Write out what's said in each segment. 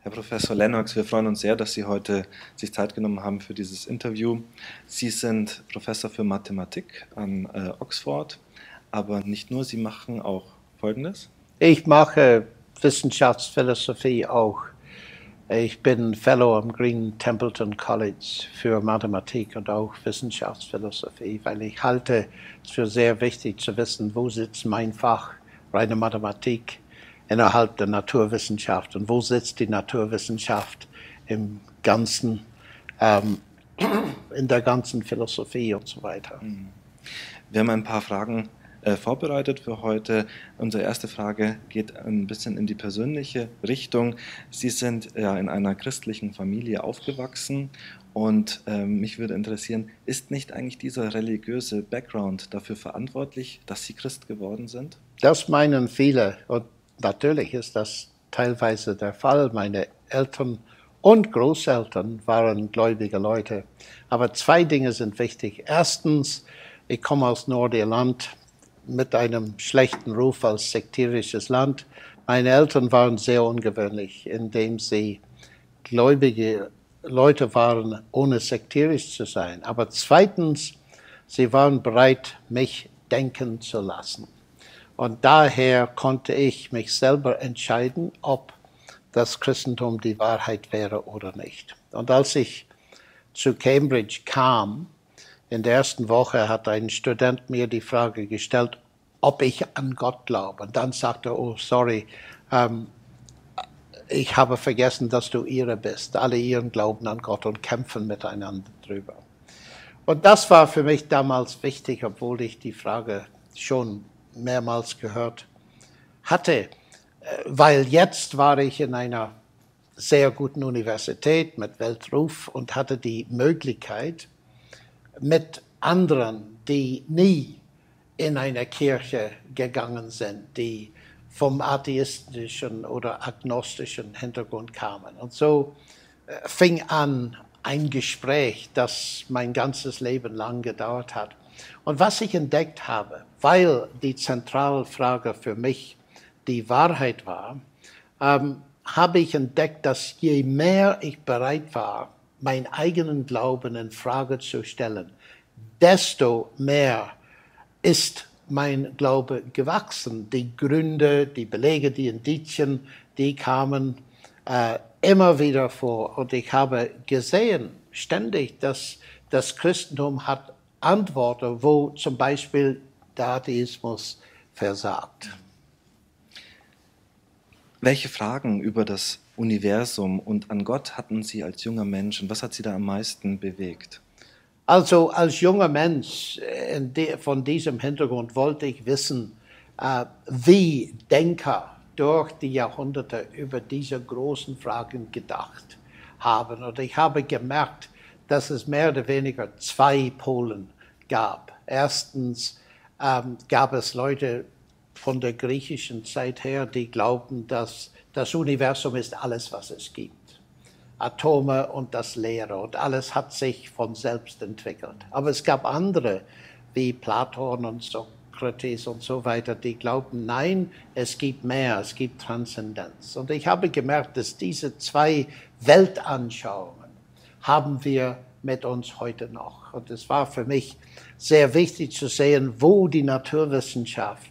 Herr Professor Lennox, wir freuen uns sehr, dass Sie heute sich Zeit genommen haben für dieses Interview. Sie sind Professor für Mathematik an Oxford, aber nicht nur, Sie machen auch Folgendes. Ich mache Wissenschaftsphilosophie auch. Ich bin Fellow am Green Templeton College für Mathematik und auch Wissenschaftsphilosophie, weil ich halte es für sehr wichtig zu wissen, wo sitzt mein Fach, reine Mathematik, innerhalb der Naturwissenschaft und wo sitzt die Naturwissenschaft im Ganzen, in der ganzen Philosophie und so weiter. Wir haben ein paar Fragen vorbereitet für heute. Unsere erste Frage geht ein bisschen in die persönliche Richtung. Sie sind ja in einer christlichen Familie aufgewachsen und mich würde interessieren, ist nicht eigentlich dieser religiöse Background dafür verantwortlich, dass Sie Christ geworden sind? Das meinen viele und natürlich ist das teilweise der Fall. Meine Eltern und Großeltern waren gläubige Leute. Aber zwei Dinge sind wichtig. Erstens, ich komme aus Nordirland mit einem schlechten Ruf als sekterisches Land. Meine Eltern waren sehr ungewöhnlich, indem sie gläubige Leute waren, ohne sekterisch zu sein. Aber zweitens, sie waren bereit, mich denken zu lassen. Und daher konnte ich mich selber entscheiden, ob das Christentum die Wahrheit wäre oder nicht. Und als ich zu Cambridge kam, in der ersten Woche hat ein Student mir die Frage gestellt, ob ich an Gott glaube. Und dann sagte er, oh sorry, ich habe vergessen, dass du Ire bist. Alle Iren glauben an Gott und kämpfen miteinander drüber. Und das war für mich damals wichtig, obwohl ich die Frage schon mehrmals gehört hatte. Weil jetzt war ich in einer sehr guten Universität mit Weltruf und hatte die Möglichkeit, mit anderen, die nie in eine Kirche gegangen sind, die vom atheistischen oder agnostischen Hintergrund kamen. Und so fing an ein Gespräch, das mein ganzes Leben lang gedauert hat. Und was ich entdeckt habe, weil die zentrale Frage für mich die Wahrheit war, habe ich entdeckt, dass je mehr ich bereit war, meinen eigenen Glauben in Frage zu stellen, desto mehr ist mein Glaube gewachsen. Die Gründe, die Belege, die Indizien, die kamen immer wieder vor. Und ich habe gesehen, ständig, dass das Christentum hat Antworten, wo zum Beispiel der Atheismus versagt. Welche Fragen über das Universum und an Gott hatten Sie als junger Mensch und was hat Sie da am meisten bewegt? Also als junger Mensch von diesem Hintergrund wollte ich wissen, wie Denker durch die Jahrhunderte über diese großen Fragen gedacht haben. Und ich habe gemerkt, dass es mehr oder weniger zwei Polen gab. Erstens gab es Leute von der griechischen Zeit her, die glaubten, dass das Universum ist alles, was es gibt. Atome und das Leere und alles hat sich von selbst entwickelt. Aber es gab andere, wie Platon und Sokrates und so weiter, die glaubten, nein, es gibt mehr, es gibt Transzendenz. Und ich habe gemerkt, dass diese zwei Weltanschauungen haben wir mit uns heute noch. Und es war für mich sehr wichtig zu sehen, wo die Naturwissenschaft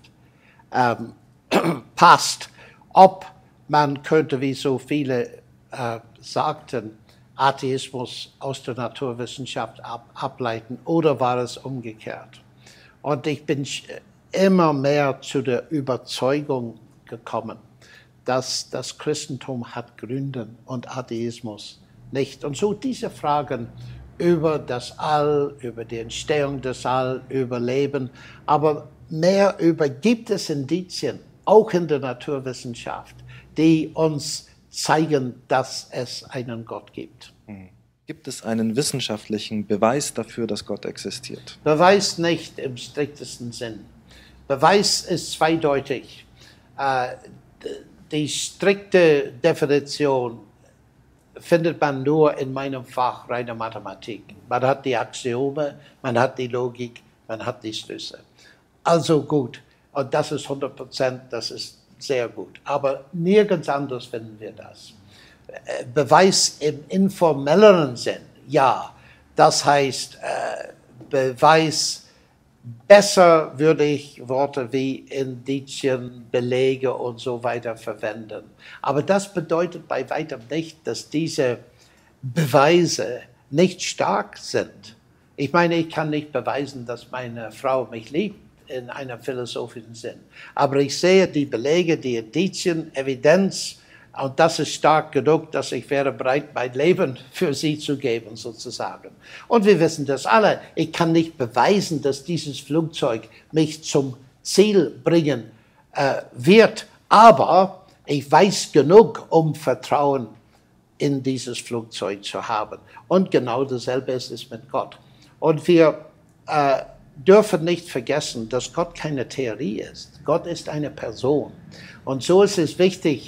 passt, ob man könnte, wie so viele sagten, Atheismus aus der Naturwissenschaft ableiten oder war es umgekehrt? Und ich bin immer mehr zu der Überzeugung gekommen, dass das Christentum hat Gründe und Atheismus nicht. Und so diese Fragen über das All, über die Entstehung des All, über Leben, aber mehr über, gibt es Indizien, auch in der Naturwissenschaft, die uns zeigen, dass es einen Gott gibt. Gibt es einen wissenschaftlichen Beweis dafür, dass Gott existiert? Beweis nicht im striktesten Sinn. Beweis ist zweideutig. Die strikte Definition findet man nur in meinem Fach reine Mathematik. Man hat die Axiome, man hat die Logik, man hat die Schlüsse. Also gut, und das ist 100%, das ist sehr gut. Aber nirgends anders finden wir das. Beweis im informelleren Sinn, ja. Das heißt, Beweis, besser würde ich Worte wie Indizien, Belege und so weiter verwenden. Aber das bedeutet bei weitem nicht, dass diese Beweise nicht stark sind. Ich meine, ich kann nicht beweisen, dass meine Frau mich liebt in einem philosophischen Sinn. Aber ich sehe die Belege, die Indizien, Evidenz, und das ist stark genug, dass ich wäre bereit, mein Leben für sie zu geben, sozusagen. Und wir wissen das alle. Ich kann nicht beweisen, dass dieses Flugzeug mich zum Ziel bringen wird. Aber ich weiß genug, um Vertrauen in dieses Flugzeug zu haben. Und genau dasselbe ist es mit Gott. Und wir dürfen nicht vergessen, dass Gott keine Theorie ist. Gott ist eine Person. Und so ist es wichtig,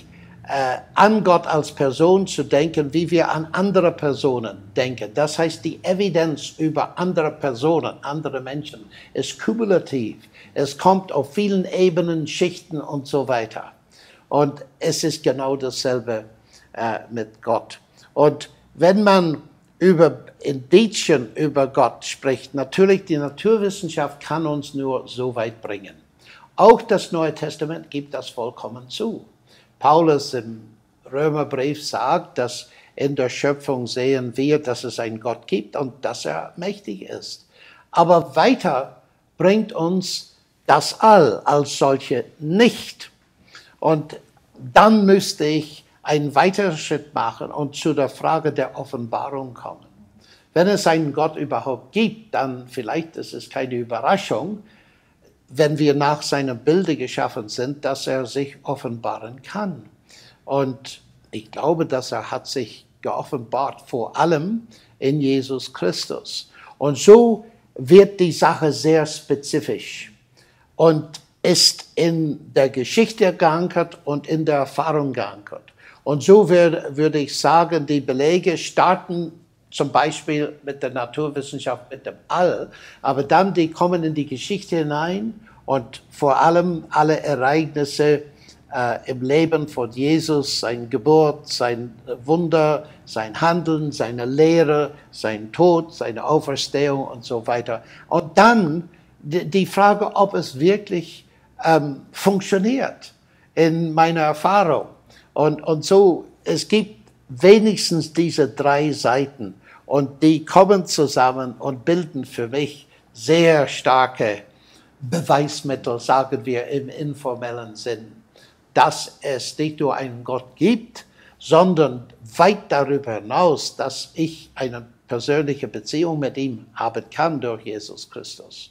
an Gott als Person zu denken, wie wir an andere Personen denken. Das heißt, die Evidenz über andere Personen, andere Menschen, ist kumulativ. Es kommt auf vielen Ebenen, Schichten und so weiter. Und es ist genau dasselbe mit Gott. Und wenn man über Indizien über Gott spricht, natürlich die Naturwissenschaft kann uns nur so weit bringen. Auch das Neue Testament gibt das vollkommen zu. Paulus im Römerbrief sagt, dass in der Schöpfung sehen wir, dass es einen Gott gibt und dass er mächtig ist. Aber weiter bringt uns das All als solche nicht. Und dann müsste ich einen weiteren Schritt machen und zu der Frage der Offenbarung kommen. Wenn es einen Gott überhaupt gibt, dann vielleicht ist es keine Überraschung, wenn wir nach seinem Bilde geschaffen sind, dass er sich offenbaren kann. Und ich glaube, dass er hat sich geoffenbart, vor allem in Jesus Christus. Und so wird die Sache sehr spezifisch und ist in der Geschichte geankert und in der Erfahrung geankert. Und so würde ich sagen, die Belege starten zum Beispiel mit der Naturwissenschaft, mit dem All, aber dann die kommen in die Geschichte hinein und vor allem alle Ereignisse im Leben von Jesus, seine Geburt, sein Wunder, sein Handeln, seine Lehre, sein Tod, seine Auferstehung und so weiter. Und dann die Frage, ob es wirklich funktioniert in meiner Erfahrung. Und so, es gibt wenigstens diese 3 Seiten und die kommen zusammen und bilden für mich sehr starke Beweismittel, sagen wir im informellen Sinn, dass es nicht nur einen Gott gibt, sondern weit darüber hinaus, dass ich eine persönliche Beziehung mit ihm haben kann durch Jesus Christus.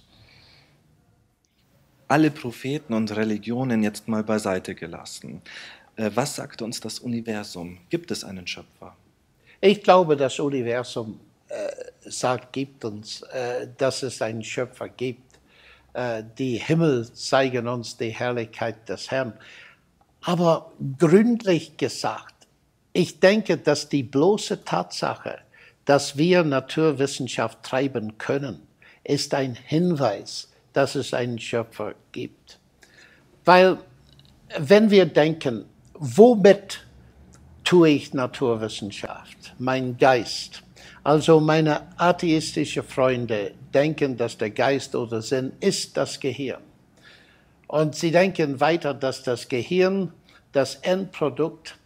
Alle Propheten und Religionen jetzt mal beiseite gelassen. Was sagt uns das Universum? Gibt es einen Schöpfer? Ich glaube, das Universum gibt uns, dass es einen Schöpfer gibt. Die Himmel zeigen uns die Herrlichkeit des Herrn. Aber gründlich gesagt, ich denke, dass die bloße Tatsache, dass wir Naturwissenschaft treiben können, ist ein Hinweis, dass es einen Schöpfer gibt. Weil, wenn wir denken, womit tue ich Naturwissenschaft? Mein Geist. Also meine atheistischen Freunde denken, dass der Geist oder Sinn ist das Gehirn. Und sie denken weiter, dass das Gehirn das Endprodukt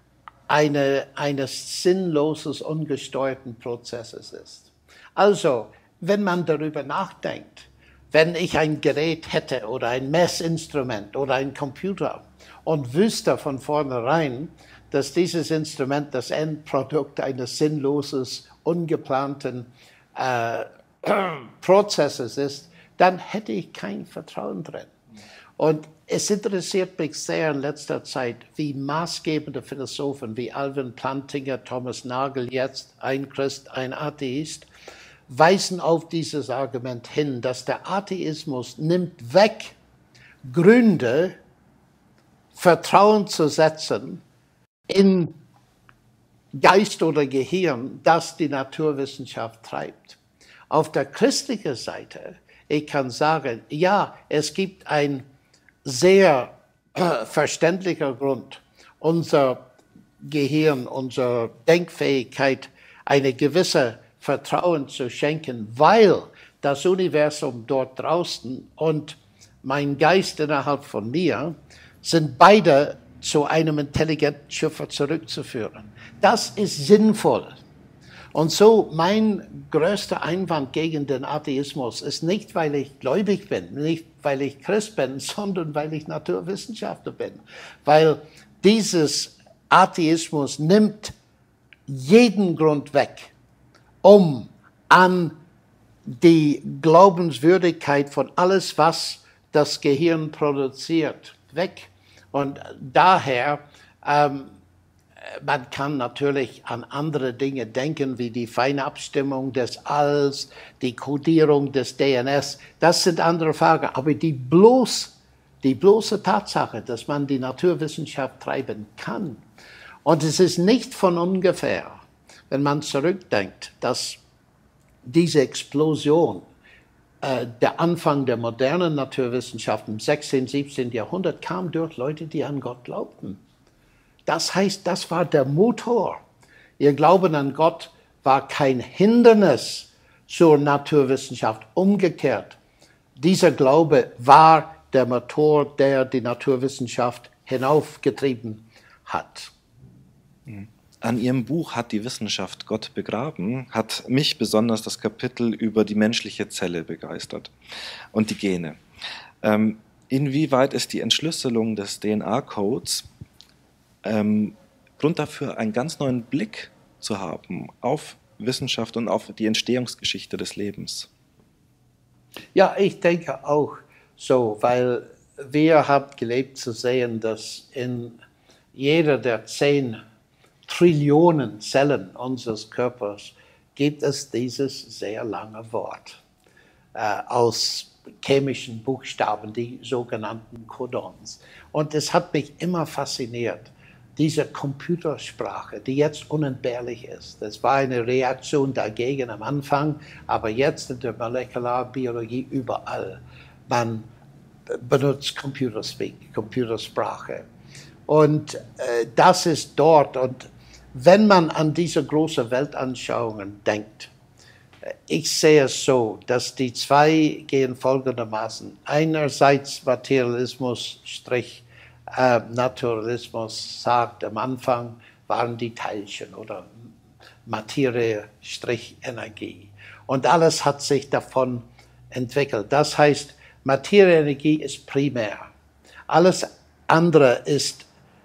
eines sinnloses, ungesteuerten Prozesses ist. Also, wenn man darüber nachdenkt, wenn ich ein Gerät hätte oder ein Messinstrument oder ein Computer und wüsste von vornherein, dass dieses Instrument das Endprodukt eines sinnloses, ungeplanten Prozesses ist, dann hätte ich kein Vertrauen drin. Und es interessiert mich sehr in letzter Zeit, wie maßgebende Philosophen wie Alvin Plantinga, Thomas Nagel, jetzt ein Christ, ein Atheist, weisen auf dieses Argument hin, dass der Atheismus nimmt weg Gründe, Vertrauen zu setzen in Geist oder Gehirn, das die Naturwissenschaft treibt. Auf der christlichen Seite, ich kann sagen, ja, es gibt ein sehr verständlicher Grund, unser Gehirn, unserer Denkfähigkeit eine gewisse Vertrauen zu schenken, weil das Universum dort draußen und mein Geist innerhalb von mir sind beide zu einem intelligenten Schöpfer zurückzuführen. Das ist sinnvoll. Und so mein größter Einwand gegen den Atheismus ist nicht, weil ich gläubig bin, nicht weil ich Christ bin, sondern weil ich Naturwissenschaftler bin. Weil dieses Atheismus nimmt jeden Grund weg, um an die Glaubenswürdigkeit von alles, was das Gehirn produziert, weg. Und daher, man kann natürlich an andere Dinge denken, wie die Feinabstimmung des Alls, die Kodierung des DNS. Das sind andere Fragen. Aber die bloße Tatsache, dass man die Naturwissenschaft treiben kann. Und es ist nicht von ungefähr, wenn man zurückdenkt, dass diese Explosion, der Anfang der modernen Naturwissenschaft im 16., 17. Jahrhundert kam durch Leute, die an Gott glaubten. Das heißt, das war der Motor. Ihr Glauben an Gott war kein Hindernis zur Naturwissenschaft. Umgekehrt, dieser Glaube war der Motor, der die Naturwissenschaft hinaufgetrieben hat. An Ihrem Buch Hat die Wissenschaft Gott begraben? Hat mich besonders das Kapitel über die menschliche Zelle begeistert und die Gene. Inwieweit ist die Entschlüsselung des DNA-Codes Grund dafür, einen ganz neuen Blick zu haben auf Wissenschaft und auf die Entstehungsgeschichte des Lebens? Ja, ich denke auch so, weil wir haben gelebt zu sehen, dass in jeder der 10 Trillionen Zellen unseres Körpers gibt es dieses sehr lange Wort aus chemischen Buchstaben, die sogenannten Codons. Und es hat mich immer fasziniert, diese Computersprache, die jetzt unentbehrlich ist. Das war eine Reaktion dagegen am Anfang, aber jetzt in der Molekularbiologie überall. Man benutzt Computerspeak, Computersprache. Und das ist dort. Und wenn man an diese großen Weltanschauungen denkt, ich sehe es so, dass die zwei gehen folgendermaßen. Einerseits Materialismus, Naturalismus sagt, am Anfang waren die Teilchen oder Materie, Energie. Und alles hat sich davon entwickelt. Das heißt, Materie-Energie ist primär. Alles andere ist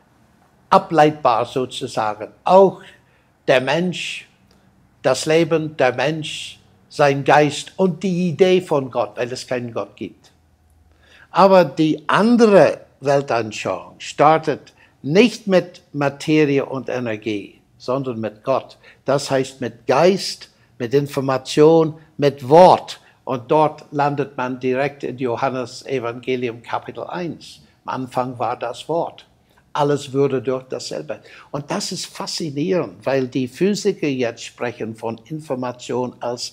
ableitbar sozusagen. Auch der Mensch, das Leben, der Mensch, sein Geist und die Idee von Gott, weil es keinen Gott gibt. Aber die andere Weltanschauung startet nicht mit Materie und Energie, sondern mit Gott. Das heißt mit Geist, mit Information, mit Wort. Und dort landet man direkt in Johannes Evangelium Kapitel 1. Am Anfang war das Wort. Alles würde durch dasselbe. Und das ist faszinierend, weil die Physiker jetzt sprechen von Information als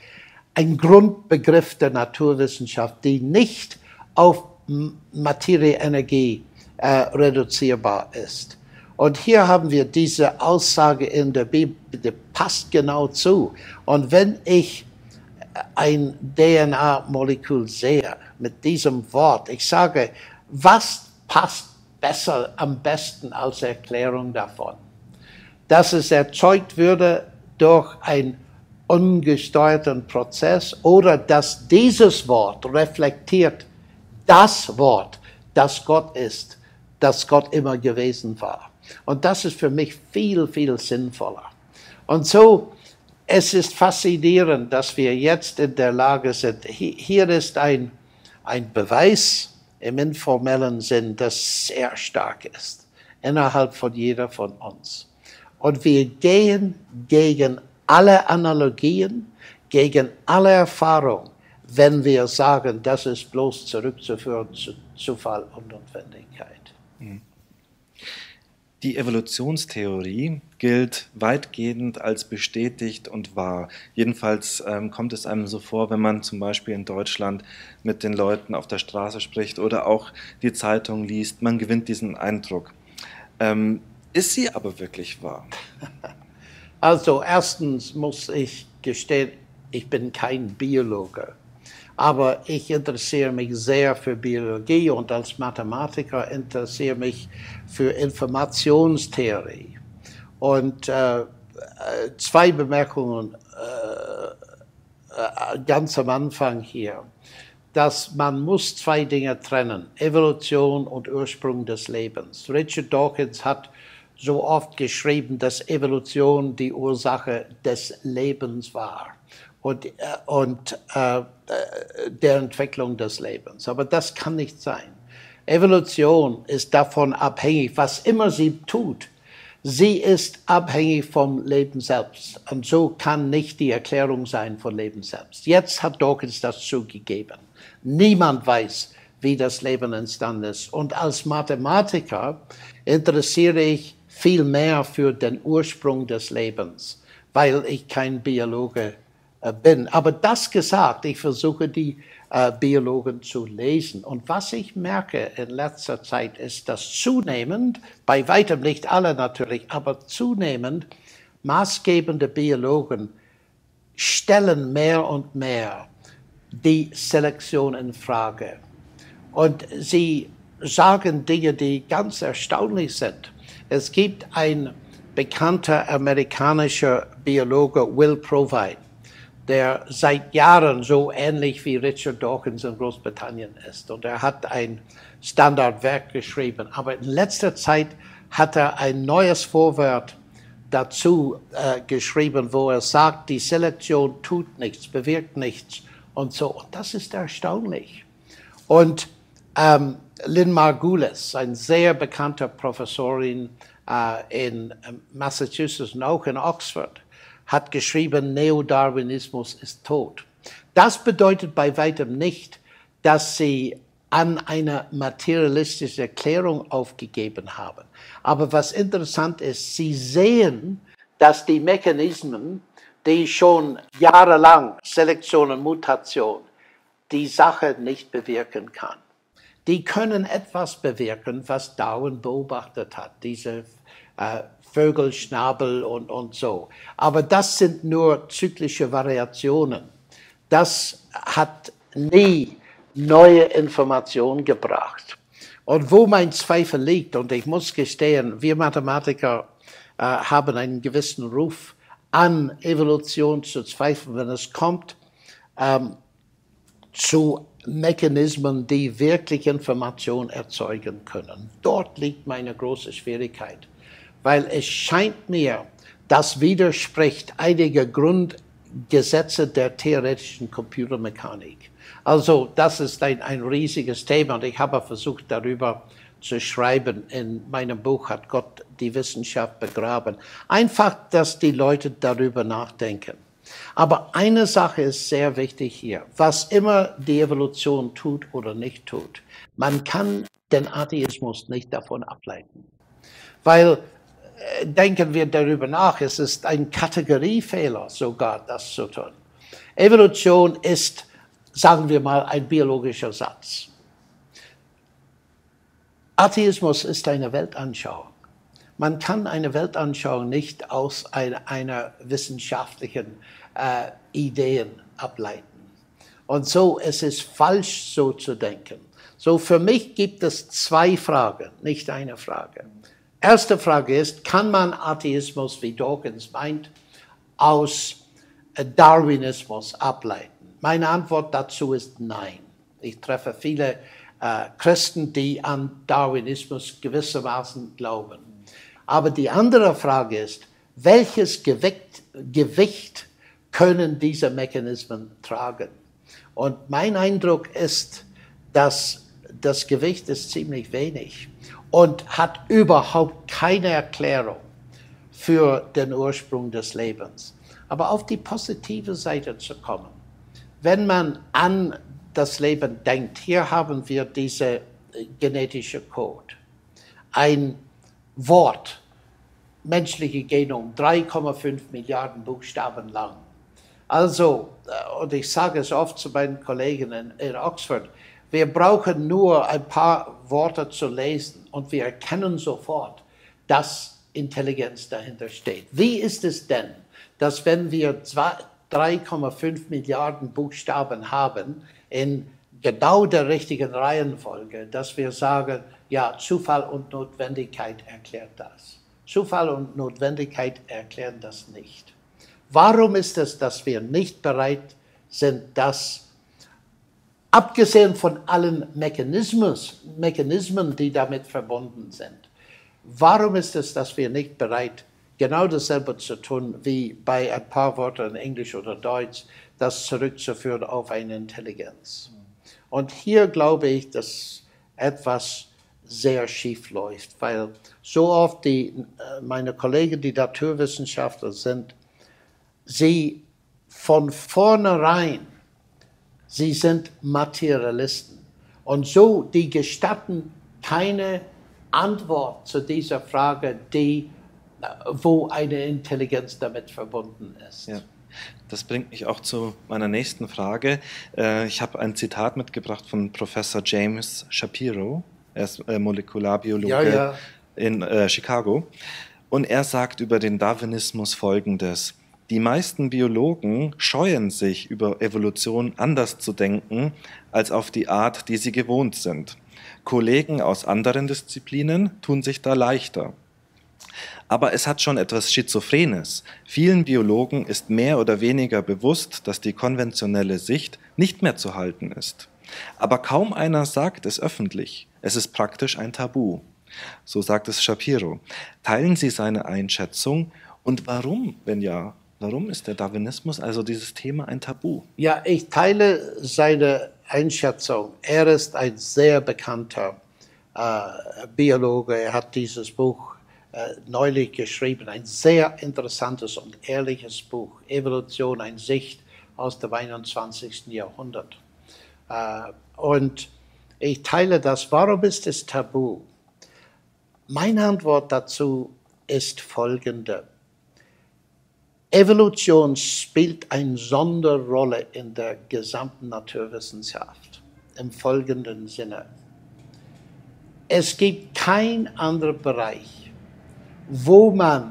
ein Grundbegriff der Naturwissenschaft, die nicht auf Materie, Energie reduzierbar ist. Und hier haben wir diese Aussage in der Bibel, die passt genau zu. Und wenn ich ein DNA-Molekül sehe mit diesem Wort, ich sage, was passt besser, am besten als Erklärung davon? Dass es erzeugt würde durch einen ungesteuerten Prozess oder dass dieses Wort reflektiert das Wort, das Gott ist, das Gott immer gewesen war. Und das ist für mich viel, viel sinnvoller. Und so, es ist faszinierend, dass wir jetzt in der Lage sind. Hier ist ein Beweis im informellen Sinn, das sehr stark ist, innerhalb von jeder von uns. Und wir gehen gegen alle Analogien, gegen alle Erfahrung, wenn wir sagen, das ist bloß zurückzuführen zu Zufall und Notwendigkeit. Die Evolutionstheorie gilt weitgehend als bestätigt und wahr. Jedenfalls kommt es einem so vor, wenn man zum Beispiel in Deutschland mit den Leuten auf der Straße spricht oder auch die Zeitung liest, man gewinnt diesen Eindruck. Ist sie aber wirklich wahr? Also erstens muss ich gestehen, ich bin kein Biologe, aber ich interessiere mich sehr für Biologie und als Mathematiker interessiere mich für Informationstheorie. Und zwei Bemerkungen ganz am Anfang hier, dass man muss zwei Dinge trennen, Evolution und Ursprung des Lebens. Richard Dawkins hat so oft geschrieben, dass Evolution die Ursache des Lebens war und der Entwicklung des Lebens. Aber das kann nicht sein. Evolution ist davon abhängig, was immer sie tut. Sie ist abhängig vom Leben selbst. Und so kann nicht die Erklärung sein von Leben selbst. Jetzt hat Dawkins das zugegeben. Niemand weiß, wie das Leben entstanden ist. Und als Mathematiker interessiere ich viel mehr für den Ursprung des Lebens, weil ich kein Biologe bin. Aber das gesagt, ich versuche die Biologen zu lesen. Und was ich merke in letzter Zeit ist, dass zunehmend, bei weitem nicht alle natürlich, aber zunehmend maßgebende Biologen stellen mehr und mehr die Selektion in Frage. Und sie sagen Dinge, die ganz erstaunlich sind. Es gibt ein bekannter amerikanischer Biologe, Will Provine, der seit Jahren so ähnlich wie Richard Dawkins in Großbritannien ist. Und er hat ein Standardwerk geschrieben. Aber in letzter Zeit hat er ein neues Vorwort dazu geschrieben, wo er sagt, die Selektion tut nichts, bewirkt nichts und so. Und das ist erstaunlich. Und Lynn Margulis, eine sehr bekannte Professorin in Massachusetts und auch in Oxford, hat geschrieben, Neodarwinismus ist tot. Das bedeutet bei weitem nicht, dass sie an eine materialistische Erklärung aufgegeben haben. Aber was interessant ist, sie sehen, dass die Mechanismen, die schon jahrelang, Selektion und Mutation, die Sache nicht bewirken kann. Die können etwas bewirken, was Darwin beobachtet hat, diese Vögelschnabel und so. Aber das sind nur zyklische Variationen. Das hat nie neue Informationen gebracht. Und wo mein Zweifel liegt, und ich muss gestehen, wir Mathematiker haben einen gewissen Ruf an Evolution zu zweifeln, wenn es kommt zu Mechanismen, die wirklich Information erzeugen können. Dort liegt meine große Schwierigkeit. Weil es scheint mir, das widerspricht einige Grundgesetze der theoretischen Computermechanik. Also das ist ein riesiges Thema und ich habe versucht, darüber zu schreiben. In meinem Buch hat Gott die Wissenschaft begraben. Einfach, dass die Leute darüber nachdenken. Aber eine Sache ist sehr wichtig hier. Was immer die Evolution tut oder nicht tut, man kann den Atheismus nicht davon ableiten. Weil denken wir darüber nach, es ist ein Kategoriefehler sogar, das zu tun. Evolution ist, sagen wir mal, ein biologischer Satz. Atheismus ist eine Weltanschauung. Man kann eine Weltanschauung nicht aus einer wissenschaftlichen Ideen ableiten. Und so, es ist falsch, so zu denken. So, für mich gibt es zwei Fragen, nicht eine Frage. Erste Frage ist, kann man Atheismus, wie Dawkins meint, aus Darwinismus ableiten? Meine Antwort dazu ist nein. Ich treffe viele Christen, die an Darwinismus gewissermaßen glauben. Aber die andere Frage ist, welches Gewicht können diese Mechanismen tragen? Und mein Eindruck ist, dass das Gewicht ist ziemlich wenig und hat überhaupt keine Erklärung für den Ursprung des Lebens. Aber auf die positive Seite zu kommen, wenn man an das Leben denkt, hier haben wir diese genetische Code, ein Wort, menschliche Genom, 3,5 Milliarden Buchstaben lang. Also, und ich sage es oft zu meinen Kollegen in Oxford, wir brauchen nur ein paar Worte zu lesen und wir erkennen sofort, dass Intelligenz dahinter steht. Wie ist es denn, dass wenn wir 3,5 Milliarden Buchstaben haben, in genau der richtigen Reihenfolge, dass wir sagen, ja, Zufall und Notwendigkeit erklärt das. Zufall und Notwendigkeit erklären das nicht. Warum ist es, dass wir nicht bereit sind, das, abgesehen von allen Mechanismen, die damit verbunden sind, warum ist es, dass wir nicht bereit, genau dasselbe zu tun, wie bei ein paar Worten in Englisch oder Deutsch, das zurückzuführen auf eine Intelligenz? Und hier glaube ich, dass etwas sehr schief läuft, weil so oft meine Kollegen, die Naturwissenschaftler sind, sie von vornherein, sie sind Materialisten. Und so, die gestatten keine Antwort zu dieser Frage, wo eine Intelligenz damit verbunden ist. Ja. Das bringt mich auch zu meiner nächsten Frage. Ich habe ein Zitat mitgebracht von Professor James Shapiro. Er ist Molekularbiologe in Chicago. Und er sagt über den Darwinismus Folgendes: Die meisten Biologen scheuen sich, über Evolution anders zu denken, als auf die Art, die sie gewohnt sind. Kollegen aus anderen Disziplinen tun sich da leichter. Aber es hat schon etwas Schizophrenes. Vielen Biologen ist mehr oder weniger bewusst, dass die konventionelle Sicht nicht mehr zu halten ist. Aber kaum einer sagt es öffentlich. Es ist praktisch ein Tabu. So sagt es Shapiro. Teilen Sie seine Einschätzung? Und warum, wenn ja, warum ist der Darwinismus, also dieses Thema, ein Tabu? Ja, ich teile seine Einschätzung. Er ist ein sehr bekannter Biologe. Er hat dieses Buch neulich geschrieben, ein sehr interessantes und ehrliches Buch, Evolution, eine Sicht aus dem 21. Jahrhundert. Und ich teile das. Warum ist es tabu? Meine Antwort dazu ist folgende. Evolution spielt eine Sonderrolle in der gesamten Naturwissenschaft, im folgenden Sinne. Es gibt keinen anderen Bereich, wo man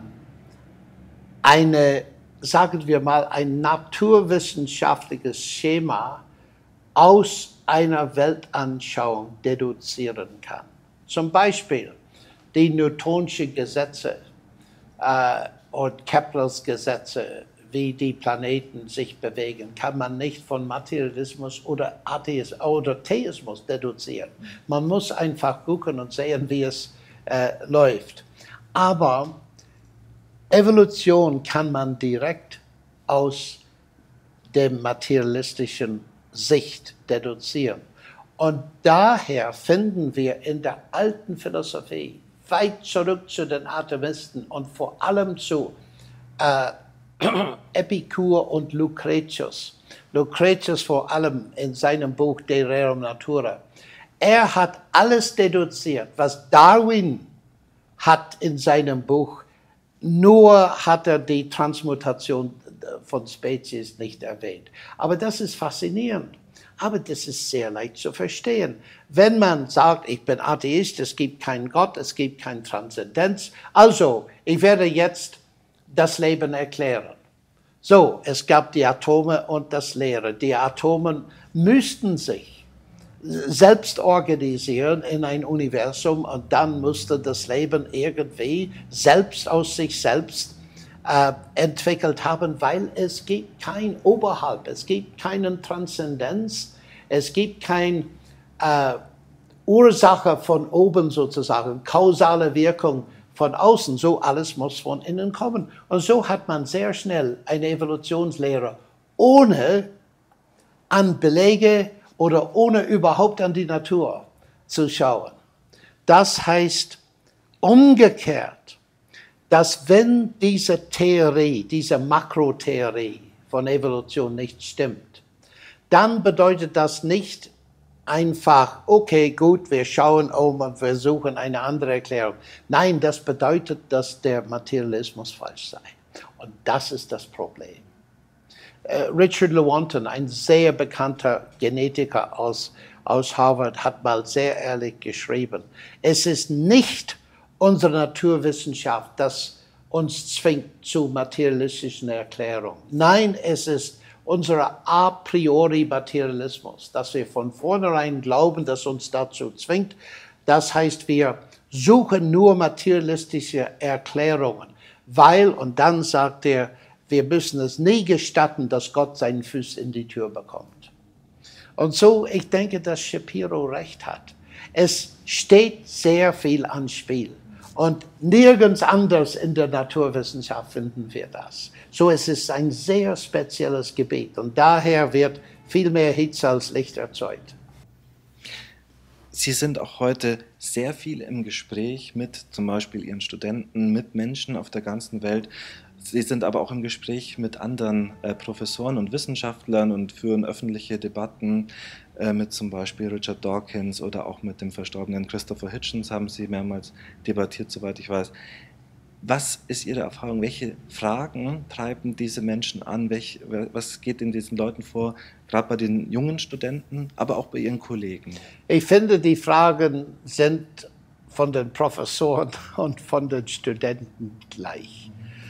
sagen wir mal, ein naturwissenschaftliches Schema aus einer Weltanschauung deduzieren kann. Zum Beispiel die Newtonschen Gesetze und Keplers Gesetze, wie die Planeten sich bewegen, kann man nicht von Materialismus oder Atheismus oder Theismus deduzieren. Man muss einfach gucken und sehen, wie es läuft. Aber Evolution kann man direkt aus der materialistischen Sicht deduzieren. Und daher finden wir in der alten Philosophie, weit zurück zu den Atheisten und vor allem zu Epikur und Lucretius. Lucretius vor allem in seinem Buch De Rerum Natura. Er hat alles deduziert, was Darwin hat in seinem Buch, nur hat er die Transmutation von Spezies nicht erwähnt. Aber das ist faszinierend. Aber das ist sehr leicht zu verstehen. Wenn man sagt, ich bin Atheist, es gibt keinen Gott, es gibt keine Transzendenz, also ich werde jetzt das Leben erklären. So, es gab die Atome und das Leere. Die Atome müssten sich selbst organisieren in ein Universum und dann musste das Leben irgendwie selbst aus sich selbst entwickelt haben, weil es gibt kein Oberhalb, es gibt keine Transzendenz, es gibt keine Ursache von oben sozusagen, kausale Wirkung von außen, so alles muss von innen kommen. Und so hat man sehr schnell eine Evolutionslehre ohne an Belege oder ohne überhaupt an die Natur zu schauen. Das heißt umgekehrt, dass wenn diese Theorie, diese Makrotheorie von Evolution nicht stimmt, dann bedeutet das nicht einfach, okay, gut, wir schauen um und versuchen eine andere Erklärung. Nein, das bedeutet, dass der Materialismus falsch sei. Und das ist das Problem. Richard Lewontin, ein sehr bekannter Genetiker aus Harvard, hat mal sehr ehrlich geschrieben, es ist nicht unsere Naturwissenschaft, das uns zwingt zu materialistischen Erklärungen. Nein, es ist unser a priori Materialismus, dass wir von vornherein glauben, dass uns dazu zwingt. Das heißt, wir suchen nur materialistische Erklärungen, weil, und dann sagt er, wir müssen es nie gestatten, dass Gott seinen Fuß in die Tür bekommt. Und so, ich denke, dass Shapiro recht hat. Es steht sehr viel am Spiel. Und nirgends anders in der Naturwissenschaft finden wir das. So, es ist ein sehr spezielles Gebiet. Und daher wird viel mehr Hitze als Licht erzeugt. Sie sind auch heute sehr viel im Gespräch mit zum Beispiel Ihren Studenten, mit Menschen auf der ganzen Welt. Sie sind aber auch im Gespräch mit anderen Professoren und Wissenschaftlern und führen öffentliche Debatten mit zum Beispiel Richard Dawkins oder auch mit dem verstorbenen Christopher Hitchens haben Sie mehrmals debattiert, soweit ich weiß. Was ist Ihre Erfahrung? Welche Fragen treiben diese Menschen an? Was geht in diesen Leuten vor, gerade bei den jungen Studenten, aber auch bei Ihren Kollegen? Ich finde, die Fragen sind von den Professoren und von den Studenten gleich.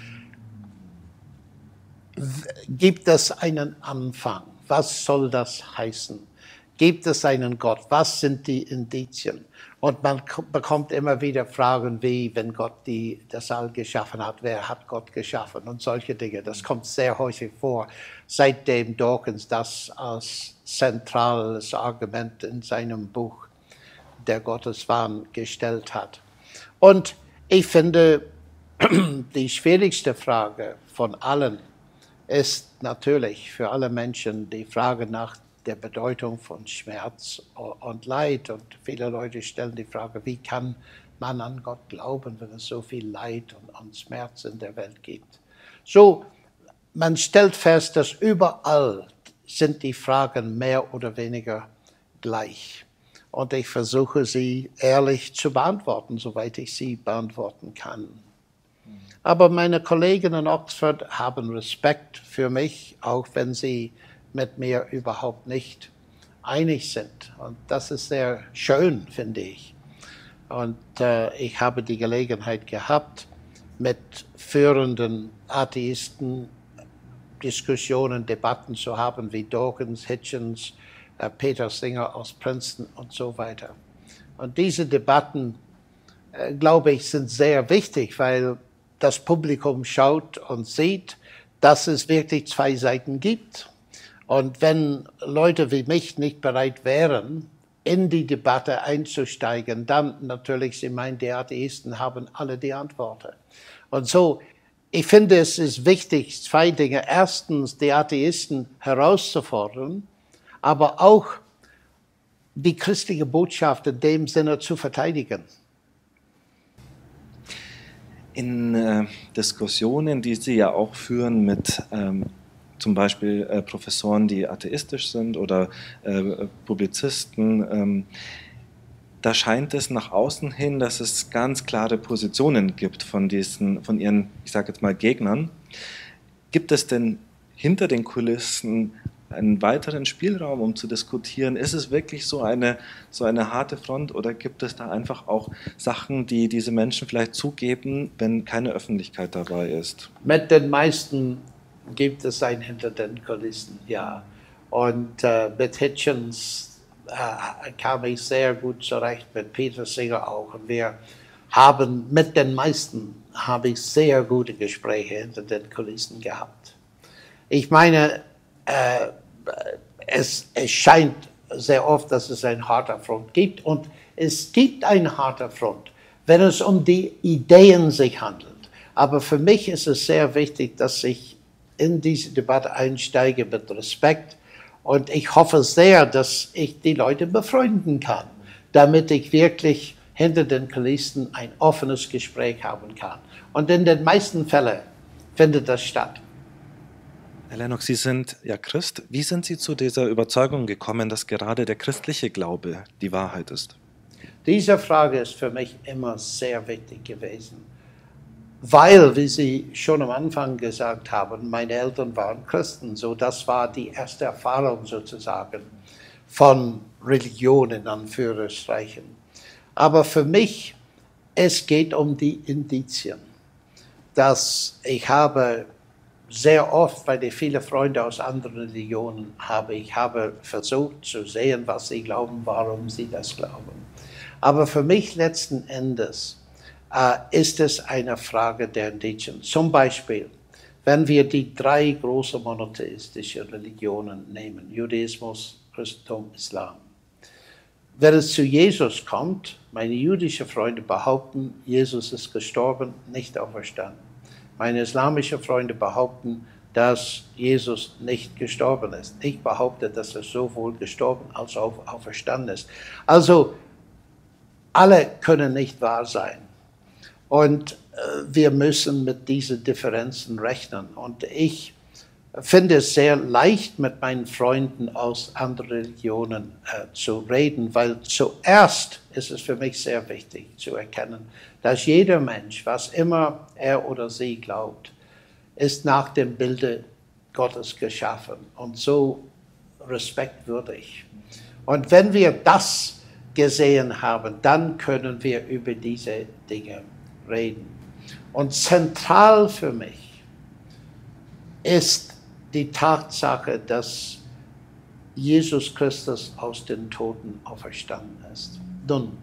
Gibt es einen Anfang? Was soll das heißen? Gibt es einen Gott? Was sind die Indizien? Und man bekommt immer wieder Fragen wie, wenn Gott das All geschaffen hat, wer hat Gott geschaffen? Und solche Dinge. Das kommt sehr häufig vor, seitdem Dawkins das als zentrales Argument in seinem Buch Der Gotteswahn gestellt hat. Und ich finde, die schwierigste Frage von allen ist natürlich für alle Menschen die Frage nach der Bedeutung von Schmerz und Leid. Und viele Leute stellen die Frage, wie kann man an Gott glauben, wenn es so viel Leid und Schmerz in der Welt gibt? So, man stellt fest, dass überall sind die Fragen mehr oder weniger gleich. Und ich versuche sie ehrlich zu beantworten, soweit ich sie beantworten kann. Aber meine Kollegen in Oxford haben Respekt für mich, auch wenn sie mit mir überhaupt nicht einig sind. Und das ist sehr schön, finde ich. Und ich habe die Gelegenheit gehabt, mit führenden Atheisten Diskussionen, Debatten zu haben, wie Dawkins, Hitchens, Peter Singer aus Princeton und so weiter. Und diese Debatten, glaube ich, sind sehr wichtig, weil das Publikum schaut und sieht, dass es wirklich zwei Seiten gibt. Und wenn Leute wie mich nicht bereit wären, in die Debatte einzusteigen, dann natürlich, Sie meinen, die Atheisten haben alle die Antworten. Und so, ich finde, es ist wichtig, zwei Dinge. Erstens, die Atheisten herauszufordern, aber auch die christliche Botschaft in dem Sinne zu verteidigen. In Diskussionen, die Sie ja auch führen mit zum Beispiel Professoren, die atheistisch sind oder Publizisten, da scheint es nach außen hin, dass es ganz klare Positionen gibt von Ihren, ich sage jetzt mal, Gegnern. Gibt es denn hinter den Kulissen einen weiteren Spielraum, um zu diskutieren? Ist es wirklich so eine harte Front oder gibt es da einfach auch Sachen, die diese Menschen vielleicht zugeben, wenn keine Öffentlichkeit dabei ist? Mit den meisten gibt es ein hinter den Kulissen, ja. Und mit Hitchens kam ich sehr gut zurecht, mit Peter Singer auch. Und mit den meisten habe ich sehr gute Gespräche hinter den Kulissen gehabt. Ich meine, es scheint sehr oft, dass es ein harter Front gibt. Und es gibt einen harten Front, wenn es um die Ideen sich handelt. Aber für mich ist es sehr wichtig, dass ich in diese Debatte einsteige mit Respekt. Und ich hoffe sehr, dass ich die Leute befreunden kann, damit ich wirklich hinter den Kulissen ein offenes Gespräch haben kann. Und in den meisten Fällen findet das statt. Herr Lennox, Sie sind ja Christ. Wie sind Sie zu dieser Überzeugung gekommen, dass gerade der christliche Glaube die Wahrheit ist? Diese Frage ist für mich immer sehr wichtig gewesen, weil, wie Sie schon am Anfang gesagt haben, meine Eltern waren Christen, so das war die erste Erfahrung sozusagen von Religion in Anführungsstrichen. Aber für mich es geht um die Indizien. Ich habe sehr oft, weil ich viele Freunde aus anderen Religionen habe, ich habe versucht zu sehen, was sie glauben, warum sie das glauben. Aber für mich letzten Endes ist es eine Frage der Indizien. Zum Beispiel, wenn wir die 3 großen monotheistischen Religionen nehmen, Judaismus, Christentum, Islam. Wenn es zu Jesus kommt, meine jüdischen Freunde behaupten, Jesus ist gestorben, nicht auferstanden. Meine islamischen Freunde behaupten, dass Jesus nicht gestorben ist. Ich behaupte, dass er sowohl gestorben als auch auferstanden ist. Also, alle können nicht wahr sein. Und wir müssen mit diesen Differenzen rechnen. Und ich finde es sehr leicht, mit meinen Freunden aus anderen Religionen zu reden, weil zuerst ist es für mich sehr wichtig zu erkennen, dass jeder Mensch, was immer er oder sie glaubt, ist nach dem Bilde Gottes geschaffen und so respektwürdig. Und wenn wir das gesehen haben, dann können wir über diese Dinge reden. Und zentral für mich ist die Tatsache, dass Jesus Christus aus den Toten auferstanden ist. Nun,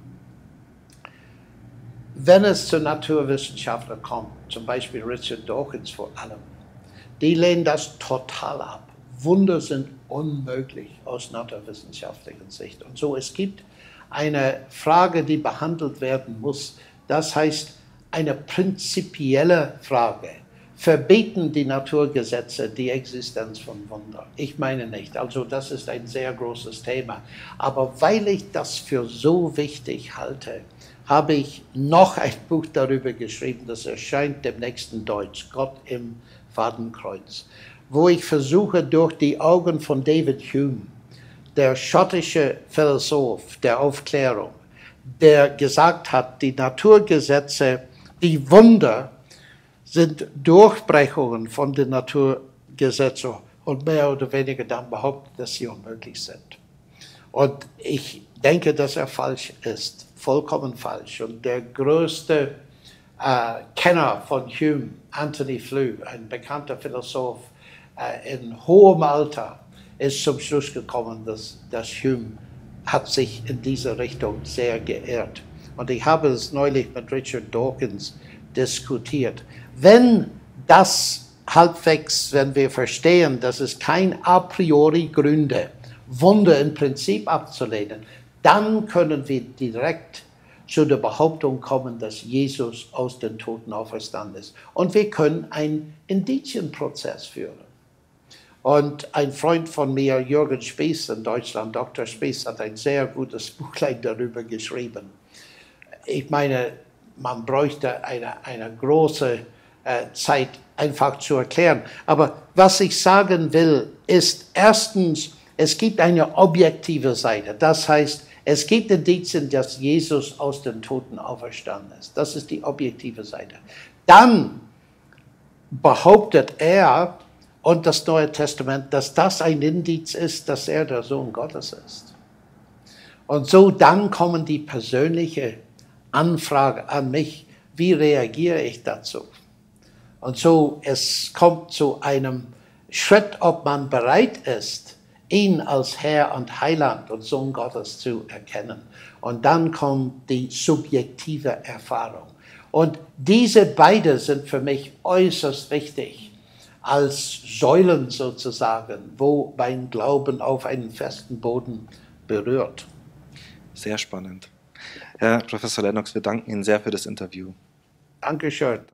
wenn es zu Naturwissenschaftlern kommt, zum Beispiel Richard Dawkins vor allem, die lehnen das total ab. Wunder sind unmöglich aus naturwissenschaftlicher Sicht. Und so, es gibt eine Frage, die behandelt werden muss. Das heißt, eine prinzipielle Frage. Verbieten die Naturgesetze die Existenz von Wunder? Ich meine nicht. Also das ist ein sehr großes Thema. Aber weil ich das für so wichtig halte, habe ich noch ein Buch darüber geschrieben, das erscheint demnächst in Deutsch, Gott im Fadenkreuz, wo ich versuche, durch die Augen von David Hume, der schottische Philosoph der Aufklärung, der gesagt hat, die Naturgesetze, die Wunder sind Durchbrechungen von den Naturgesetzen und mehr oder weniger dann behauptet, dass sie unmöglich sind. Und ich denke, dass er falsch ist, vollkommen falsch. Und der größte Kenner von Hume, Anthony Flew, ein bekannter Philosoph in hohem Alter, ist zum Schluss gekommen, dass Hume hat sich in diese Richtung sehr geirrt. Und ich habe es neulich mit Richard Dawkins diskutiert. Wenn wir verstehen, dass es kein a priori Gründe, Wunder im Prinzip abzulehnen, dann können wir direkt zu der Behauptung kommen, dass Jesus aus den Toten auferstanden ist. Und wir können einen Indizienprozess führen. Und ein Freund von mir, Jürgen Spieß in Deutschland, Dr. Spieß, hat ein sehr gutes Buchlein darüber geschrieben. Ich meine, man bräuchte eine große Zeit einfach zu erklären. Aber was ich sagen will, ist erstens, es gibt eine objektive Seite. Das heißt, es gibt Indizien, dass Jesus aus den Toten auferstanden ist. Das ist die objektive Seite. Dann behauptet er und das Neue Testament, dass das ein Indiz ist, dass er der Sohn Gottes ist. Und so dann kommen die persönliche Anfrage an mich, wie reagiere ich dazu? Und so, es kommt zu einem Schritt, ob man bereit ist, ihn als Herr und Heiland und Sohn Gottes zu erkennen. Und dann kommt die subjektive Erfahrung. Und diese beiden sind für mich äußerst wichtig als Säulen sozusagen, wo mein Glauben auf einen festen Boden berührt. Sehr spannend. Herr Professor Lennox, wir danken Ihnen sehr für das Interview. Dankeschön.